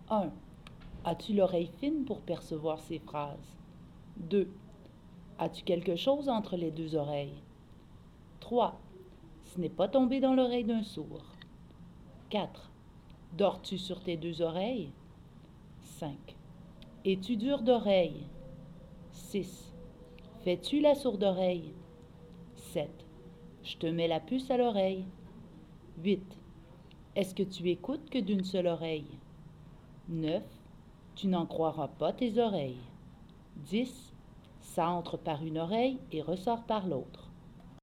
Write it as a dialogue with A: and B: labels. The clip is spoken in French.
A: 1. As-tu l'oreille fine pour percevoir ces phrases? 2. As-tu quelque chose entre les deux oreilles? 3. Ce n'est pas tombé dans l'oreille d'un sourd. 4. Dors-tu sur tes deux oreilles? 5. Es-tu dur d'oreille? 6. Fais-tu la sourde oreille? 7. Je te mets la puce à l'oreille. 8. Est-ce que tu écoutes que d'une seule oreille? 9. Tu n'en croiras pas tes oreilles. 10. Ça entre par une oreille et ressort par l'autre.